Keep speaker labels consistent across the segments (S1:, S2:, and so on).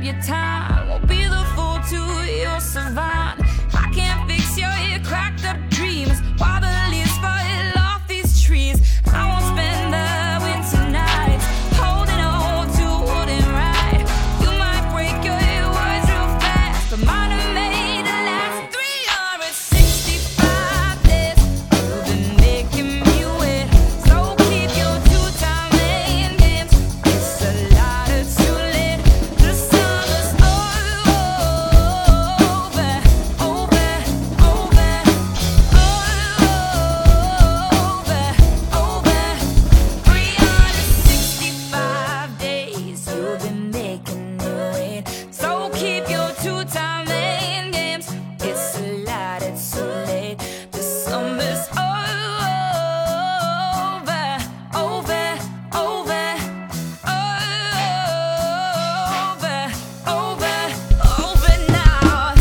S1: your time. Won't be the fool to your savant. I can't fix your cracked up dreams while the leaves fall off these trees. I won't spend the winter nights holding on to what ain't right. You might break your words real fast, but mine are made to last 365 days. You've been making me wait, so keep your two-time playing games. It's a lot of too late. The summer's over, over, over, over, over. 365 days you've been making me wait, so keep your two-time playing games. It's a lot, it's too late. The summer's over, over, over, over now.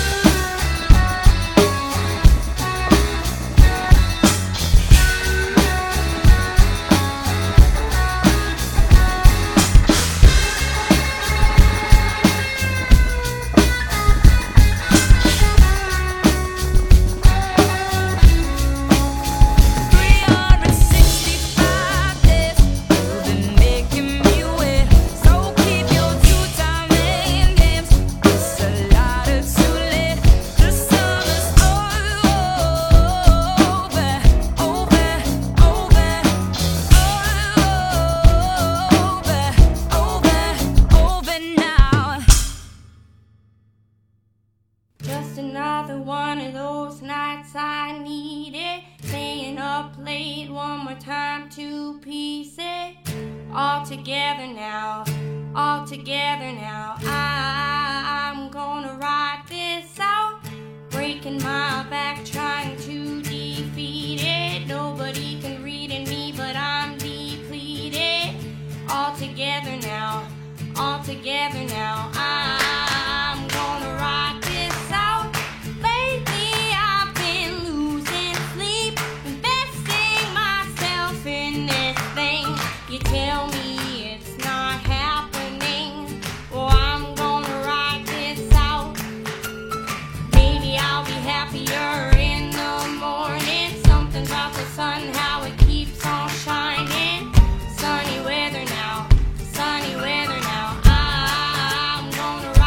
S1: Just another one of those nights I needed, staying up late one more time to piece it all together now, all together now. I'm gonna ride this out, breaking my back trying to defeat it. Nobody can read in me, but I'm depleted. All together now, all together now. I'm gonna ride this out. Lately I've been losing sleep, investing myself in this thing. You tell me it's not happening. Well, I'm gonna ride this out. Maybe I'll be happier in the morning. Something about the sun, how it keeps on shining. Sunny weather now, sunny weather now. I'm gonna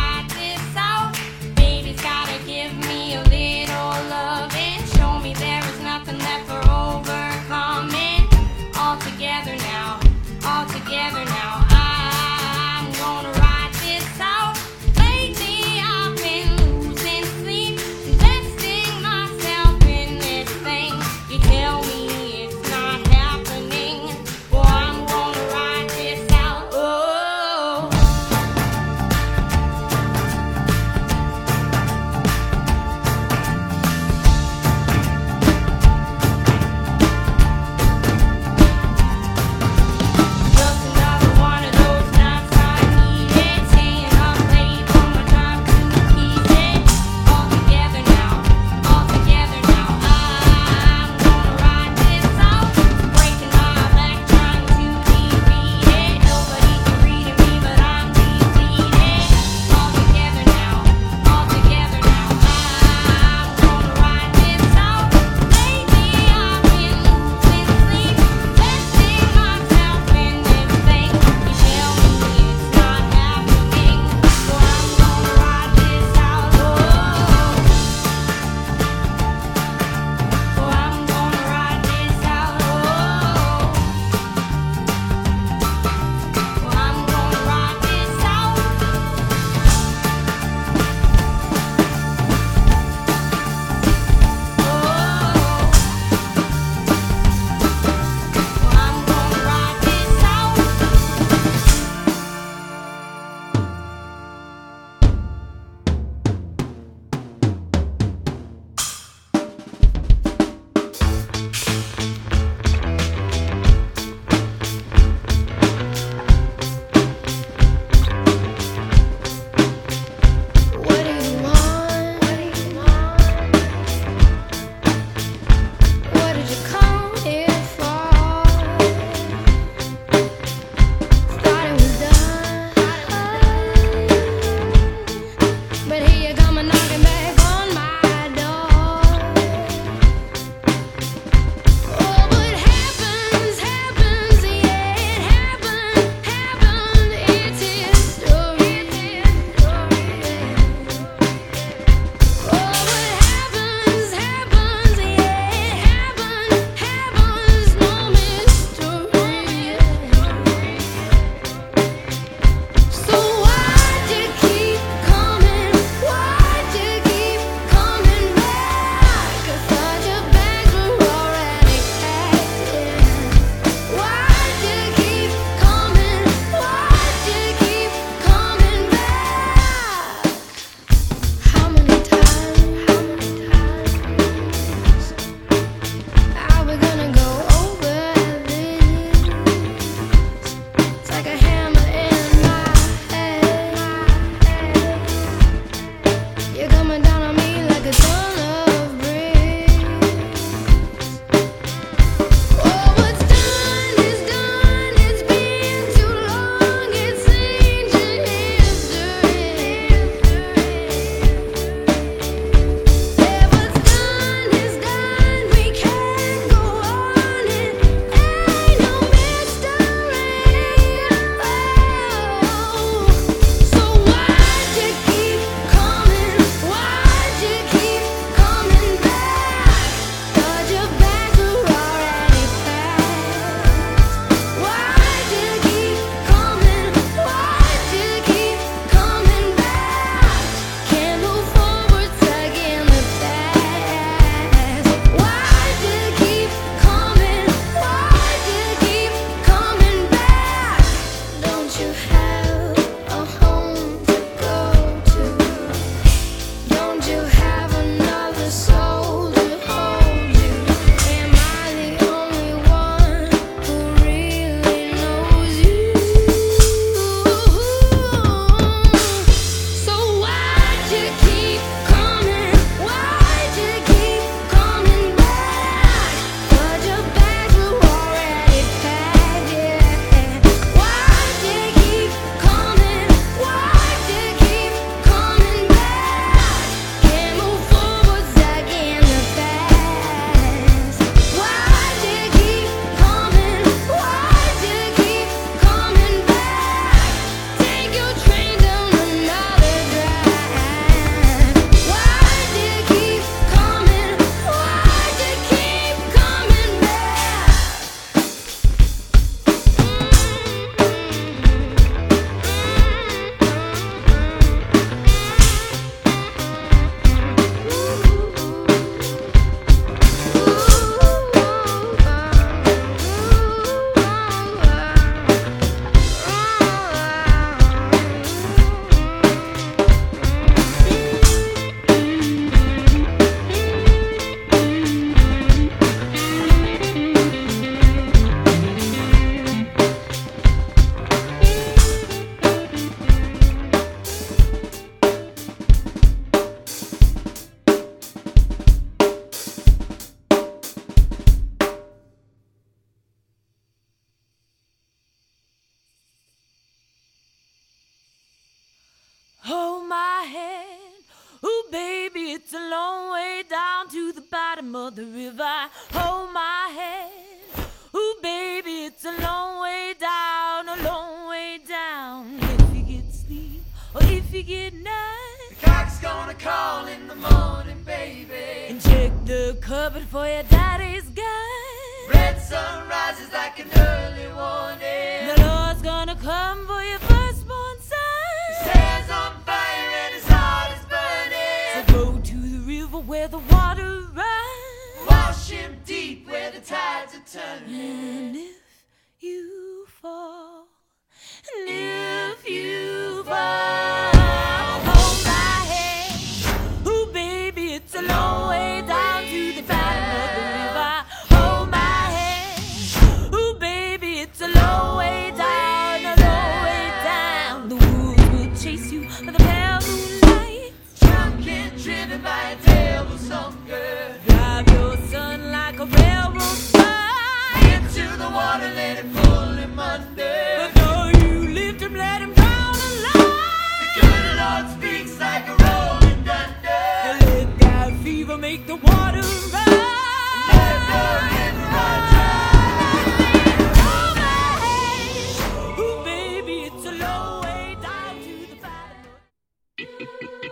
S2: bottom of the river. Hold my hand. Ooh, baby, it's a long way down, a long way down. If you get sleep or if you get night,
S3: the cock's gonna call in the morning, baby.
S2: And check the cupboard for your daddy's guy.
S3: Red sun rises like an early warning.
S2: The Lord's gonna come for your firstborn son.
S3: His hair's on fire and his heart is burning.
S2: So go to the river where the water runs.
S3: Wash him deep where the tides are turning.
S2: And if you fall, and if you fall, hold my hand. Ooh, baby, it's a long way down to the bottom of the river. Hold my hand. Ooh, baby, it's a long way down, a long way down. The woods will chase you with a pale moonlight.
S3: Drunk and driven by a devil's hunger.
S2: Drive your son like a railroad spine
S3: Into the water, let it pull him under.
S2: Before you lift him, let him drown alive.
S3: The good Lord speaks like a rolling thunder.
S2: Let that fever make the water run.
S3: Let the river run dry.
S2: Hold my hand. Ooh, baby, it's a long way down to the bottom.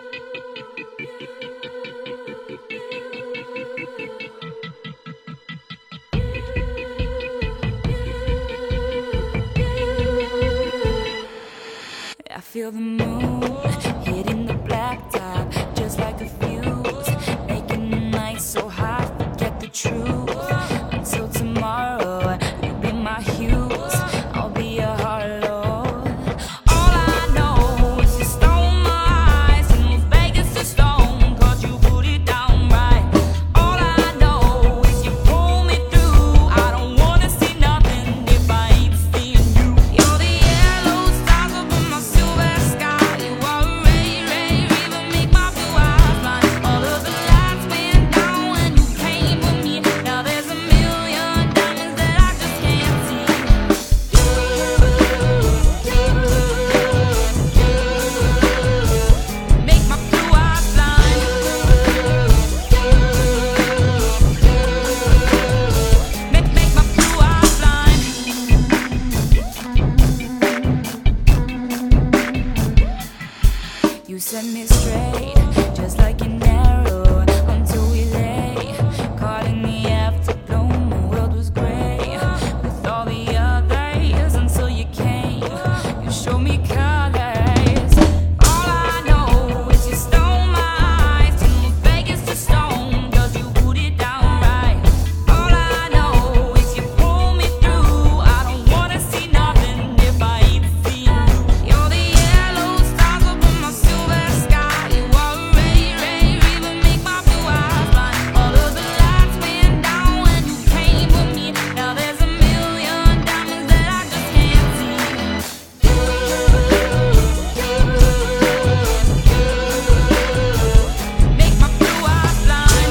S2: I feel the moon hitting the blacktop just like a fuse, making the night so hot, forget the truth. Until tomorrow, you'll be my Hughes, I'll be your Harlow. All I know is you stole my eyes and was Vegas to stone, 'cause you put it down right. All I know is you pull me through. I don't wanna see nothing if I ain't seeing you. You're the yellow stars up in my silver sky. You are a ray, ray, river, make my blue eyes blind. All of the lights went down when you came with me. Now there's a million diamonds that I just can't see. Make my blue eyes blind. Make my blue eyes blind. You set me straight, just like an arrow, until we lay caught in the afterglow. My world was gray with all the others until you came. You showed me colors. All I know is you stole my eyes, turned Vegas to stone, 'cause you put it down right. All I know is you pull me through. I don't wanna see nothing if I ain't seen you. You're the yellow stars up in my silver sky. You are a ray, ray, river, make my blue eyes blind. All of the lights went down when you came with me. Now there's a million diamonds that I just can't see. Make my blue eyes blind.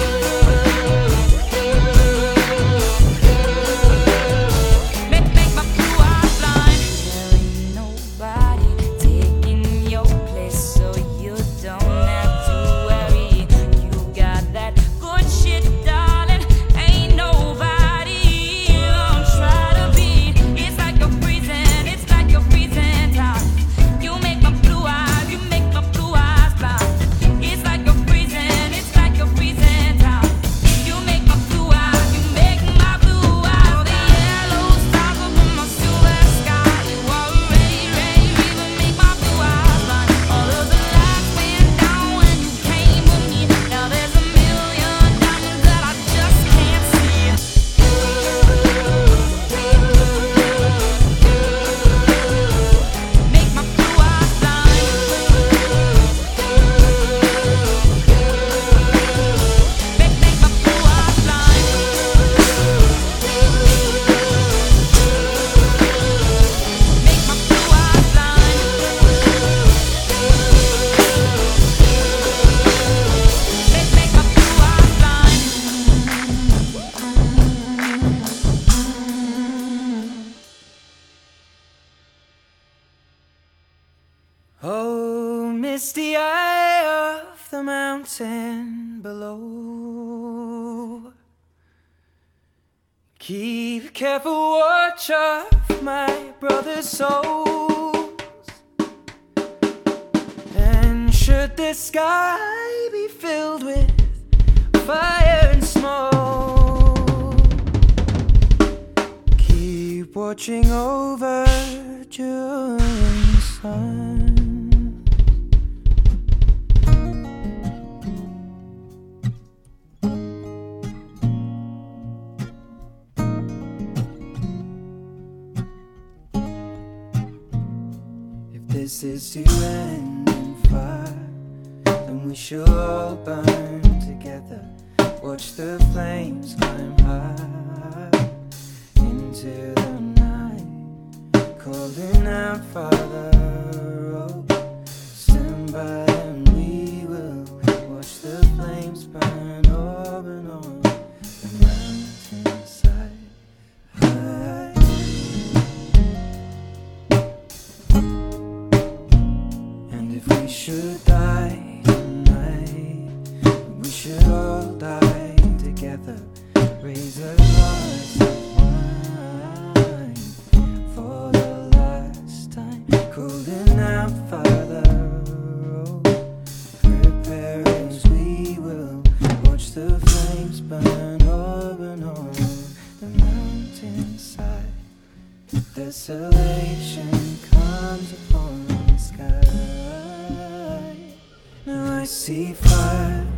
S2: Make my blue eyes blind. There ain't nobody taking your place, so you don't have to worry. You got that good shit, darling. Ain't nobody gonna try to beat. It's like you're freezing, it's like you're freezing time. You make my blue eyes, you make my blue eyes blind. It's like you're freezing, it's like you're freezing time. You make my blue eyes, you make my blue eyes. The yellow stars up in my silver sky. You are a ray, ray, river, make my blue eyes blind. All of the lights went down when you came with me. Now there's a million diamonds that I just can't see. Make my blue eyes blind. Make my blue eyes blind. Make my blue eyes blind. Make my blue eyes blind.
S3: Oh, misty eye of the mountain below.
S4: Keep careful watch of my brother's souls, and should the sky be filled with fire and smoke, keep watching over during the sun. This is to end in fire, then we shall all burn together. Watch the flames climb high into the night, calling out, Father, oh, stand by and we will watch the flames burn over and on the mountainside. If we should die tonight, we should all die together. Raise a glass of wine for the last time, calling out, Father, oh, prepare as we will watch the flames burn over and on the mountainside. Desolation comes upon the sky. Now I see fire